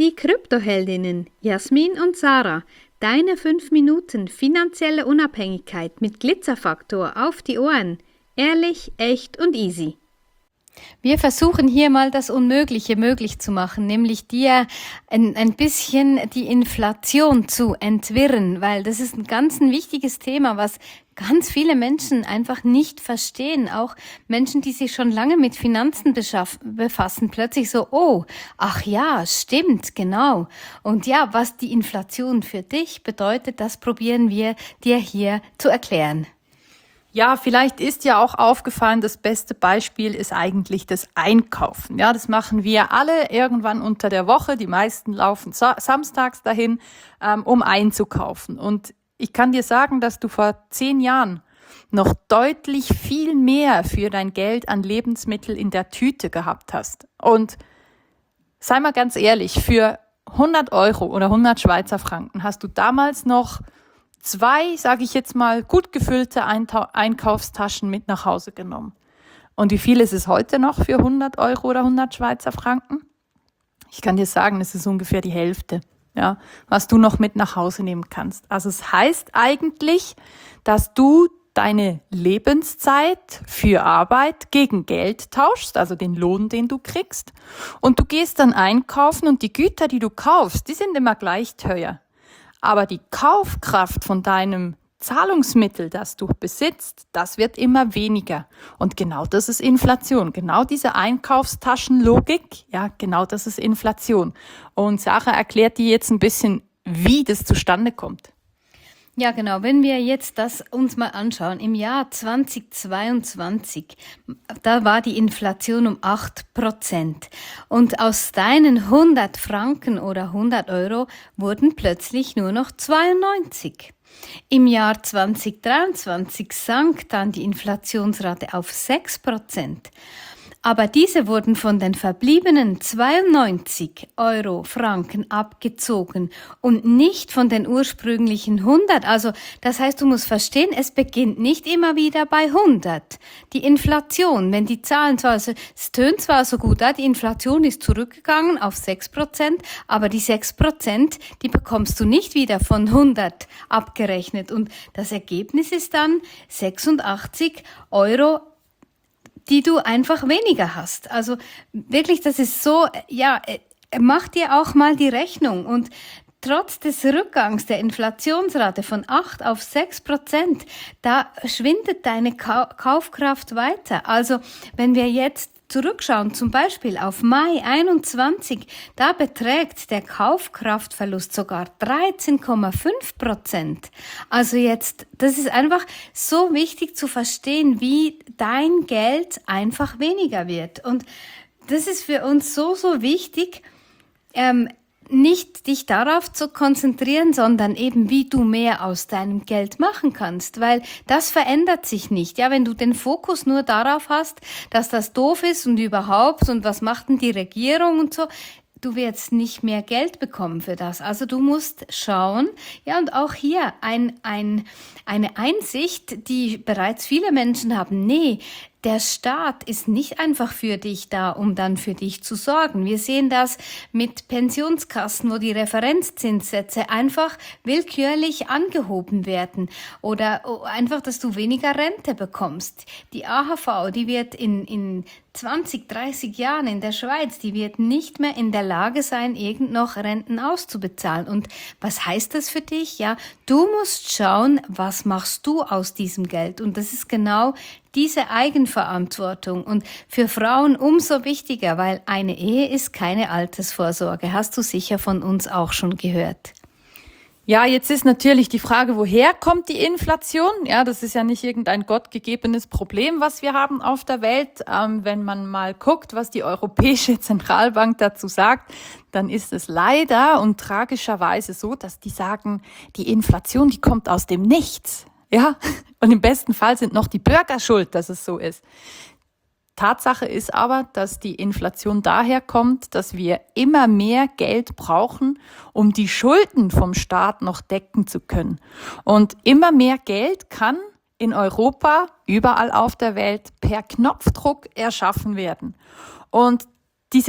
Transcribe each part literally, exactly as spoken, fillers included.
die Kryptoheldinnen Jasmin und Sarah. Deine fünf Minuten finanzielle Unabhängigkeit mit Glitzerfaktor auf die Ohren. Ehrlich, echt und easy. Wir versuchen hier mal das Unmögliche möglich zu machen, nämlich dir ein, ein bisschen die Inflation zu entwirren, weil das ist ein ganz ein wichtiges Thema, was ganz viele Menschen einfach nicht verstehen. Auch Menschen, die sich schon lange mit Finanzen beschaff- befassen, plötzlich so, oh, ach ja, stimmt, genau. Und ja, was die Inflation für dich bedeutet, das probieren wir dir hier zu erklären. Ja, vielleicht ist ja auch aufgefallen, das beste Beispiel ist eigentlich das Einkaufen. Ja, das machen wir alle irgendwann unter der Woche. Die meisten laufen sa- samstags dahin, ähm, um einzukaufen. Und ich kann dir sagen, dass du vor zehn Jahren noch deutlich viel mehr für dein Geld an Lebensmittel in der Tüte gehabt hast. Und sei mal ganz ehrlich, für hundert Euro oder hundert Schweizer Franken hast du damals noch zwei, sage ich jetzt mal, gut gefüllte Eintau- Einkaufstaschen mit nach Hause genommen. Und wie viel ist es heute noch für hundert Euro oder hundert Schweizer Franken? Ich kann dir sagen, es ist ungefähr die Hälfte, ja, was du noch mit nach Hause nehmen kannst. Also es heißt eigentlich, dass du deine Lebenszeit für Arbeit gegen Geld tauschst, also den Lohn, den du kriegst. Und du gehst dann einkaufen und die Güter, die du kaufst, die sind immer gleich teuer. Aber die Kaufkraft von deinem Zahlungsmittel, das du besitzt, das wird immer weniger. Und genau das ist Inflation. Genau diese Einkaufstaschenlogik, ja, genau das ist Inflation. Und Sarah erklärt dir jetzt ein bisschen, wie das zustande kommt. Ja, genau. Wenn wir jetzt das uns mal anschauen, im Jahr zweitausendzweiundzwanzig, da war die Inflation um acht Prozent. Und aus deinen hundert Franken oder hundert Euro wurden plötzlich nur noch zweiundneunzig. Im Jahr zweitausenddreiundzwanzig sank dann die Inflationsrate auf sechs Prozent. Aber diese wurden von den verbliebenen zweiundneunzig Euro Franken abgezogen und nicht von den ursprünglichen hundert. Also das heißt, du musst verstehen, es beginnt nicht immer wieder bei hundert. Die Inflation, wenn die Zahlen zwar, also, es tönt zwar so gut, die Inflation ist zurückgegangen auf sechs Prozent, aber die sechs Prozent, die bekommst du nicht wieder von hundert abgerechnet. Und das Ergebnis ist dann sechsundachtzig Euro, die du einfach weniger hast. Also wirklich, das ist so, ja, mach dir auch mal die Rechnung. Und trotz des Rückgangs der Inflationsrate von acht auf sechs Prozent, da schwindet deine Ka- Kaufkraft weiter. Also wenn wir jetzt zurückschauen, zum Beispiel auf Mai einundzwanzig, da beträgt der Kaufkraftverlust sogar dreizehn Komma fünf Prozent. Also jetzt, das ist einfach so wichtig zu verstehen, wie dein Geld einfach weniger wird. Und das ist für uns so, so wichtig, ähm, nicht dich darauf zu konzentrieren, sondern eben, wie du mehr aus deinem Geld machen kannst, weil das verändert sich nicht. Ja, wenn du den Fokus nur darauf hast, dass das doof ist und überhaupt und was macht denn die Regierung und so, du wirst nicht mehr Geld bekommen für das. Also du musst schauen, ja, und auch hier ein, ein, eine Einsicht, die bereits viele Menschen haben. Nee, der Staat ist nicht einfach für dich da, um dann für dich zu sorgen. Wir sehen das mit Pensionskassen, wo die Referenzzinssätze einfach willkürlich angehoben werden oder einfach, dass du weniger Rente bekommst. Die A H V, die wird in, in zwanzig, dreißig Jahren in der Schweiz, die wird nicht mehr in der Lage sein, irgend noch Renten auszubezahlen. Und was heißt das für dich? Ja, du musst schauen, was machst du aus diesem Geld? Und das ist genau diese Eigenverantwortung und für Frauen umso wichtiger, weil eine Ehe ist keine Altersvorsorge. Hast du sicher von uns auch schon gehört. Ja, jetzt ist natürlich die Frage, woher kommt die Inflation? Ja, das ist ja nicht irgendein gottgegebenes Problem, was wir haben auf der Welt. Ähm, wenn man mal guckt, was die Europäische Zentralbank dazu sagt, dann ist es leider und tragischerweise so, dass die sagen, die Inflation, die kommt aus dem Nichts. Ja, und im besten Fall sind noch die Bürger schuld, dass es so ist. Tatsache ist aber, dass die Inflation daher kommt, dass wir immer mehr Geld brauchen, um die Schulden vom Staat noch decken zu können. Und immer mehr Geld kann in Europa, überall auf der Welt, per Knopfdruck erschaffen werden. Und diese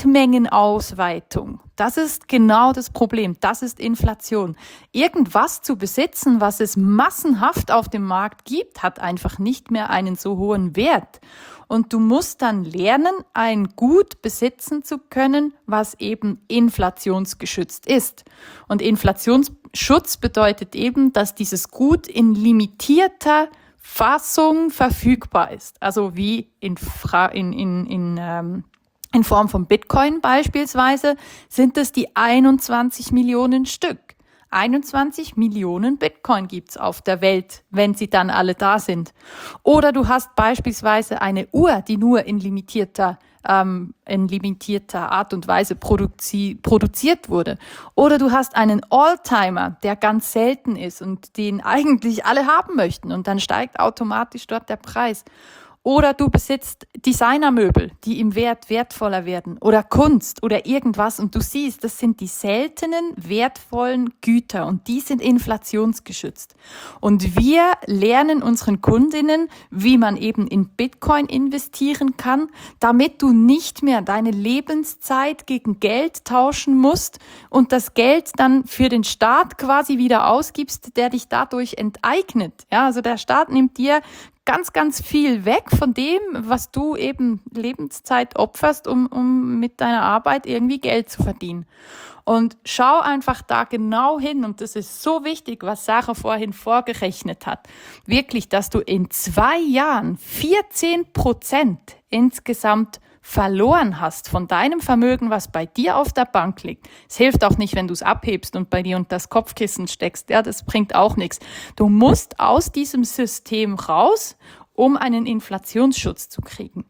Geldmengenausweitung, das ist genau das Problem. Das ist Inflation. Irgendwas zu besitzen, was es massenhaft auf dem Markt gibt, hat einfach nicht mehr einen so hohen Wert. Und du musst dann lernen, ein Gut besitzen zu können, was eben inflationsgeschützt ist. Und Inflationsschutz bedeutet eben, dass dieses Gut in limitierter Fassung verfügbar ist. Also wie in, Fra- in, in, in ähm, In Form von Bitcoin beispielsweise sind es die einundzwanzig Millionen Stück. einundzwanzig Millionen Bitcoin gibt's auf der Welt, wenn sie dann alle da sind. Oder du hast beispielsweise eine Uhr, die nur in limitierter, ähm, in limitierter Art und Weise produzi- produziert wurde. Oder du hast einen Oldtimer, der ganz selten ist und den eigentlich alle haben möchten. Und dann steigt automatisch dort der Preis. Oder du besitzt Designermöbel, die im Wert wertvoller werden, oder Kunst oder irgendwas, und du siehst, das sind die seltenen, wertvollen Güter und die sind inflationsgeschützt. Und wir lernen unseren Kundinnen, wie man eben in Bitcoin investieren kann, damit du nicht mehr deine Lebenszeit gegen Geld tauschen musst und das Geld dann für den Staat quasi wieder ausgibst, der dich dadurch enteignet. Ja, also der Staat nimmt dir ganz, ganz viel weg von dem, was du eben Lebenszeit opferst, um, um mit deiner Arbeit irgendwie Geld zu verdienen. Und schau einfach da genau hin, und das ist so wichtig, was Sarah vorhin vorgerechnet hat. Wirklich, dass du in zwei Jahren vierzehn Prozent insgesamt verloren hast von deinem Vermögen, was bei dir auf der Bank liegt. Es hilft auch nicht, wenn du es abhebst und bei dir unter das Kopfkissen steckst. Ja, das bringt auch nichts. Du musst aus diesem System raus, um einen Inflationsschutz zu kriegen.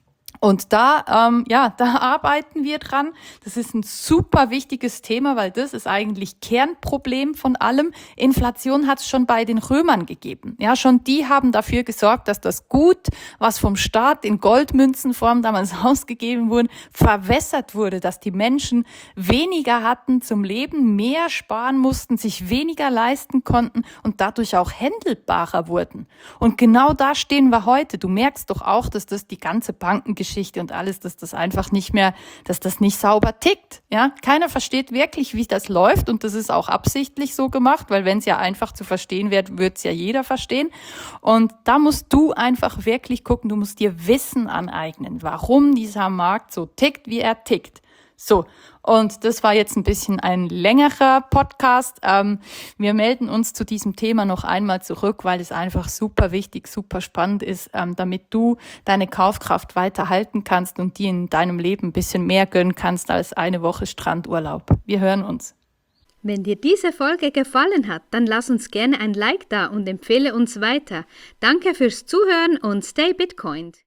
Und da, ähm, ja, da arbeiten wir dran. Das ist ein super wichtiges Thema, weil das ist eigentlich Kernproblem von allem. Inflation hat es schon bei den Römern gegeben. Ja, schon die haben dafür gesorgt, dass das Gut, was vom Staat in Goldmünzenform damals ausgegeben wurde, verwässert wurde, dass die Menschen weniger hatten zum Leben, mehr sparen mussten, sich weniger leisten konnten und dadurch auch händelbarer wurden. Und genau da stehen wir heute. Du merkst doch auch, dass das die ganze Bankengeschichte und alles, dass das einfach nicht mehr, dass das nicht sauber tickt. Ja, keiner versteht wirklich, wie das läuft, und das ist auch absichtlich so gemacht, weil wenn es ja einfach zu verstehen wäre, würde es ja jeder verstehen. Und da musst du einfach wirklich gucken, du musst dir Wissen aneignen, warum dieser Markt so tickt, wie er tickt. So, und das war jetzt ein bisschen ein längerer Podcast. Ähm, wir melden uns zu diesem Thema noch einmal zurück, weil es einfach super wichtig, super spannend ist, ähm, damit du deine Kaufkraft weiter halten kannst und die in deinem Leben ein bisschen mehr gönnen kannst als eine Woche Strandurlaub. Wir hören uns. Wenn dir diese Folge gefallen hat, dann lass uns gerne ein Like da und empfehle uns weiter. Danke fürs Zuhören und stay Bitcoined.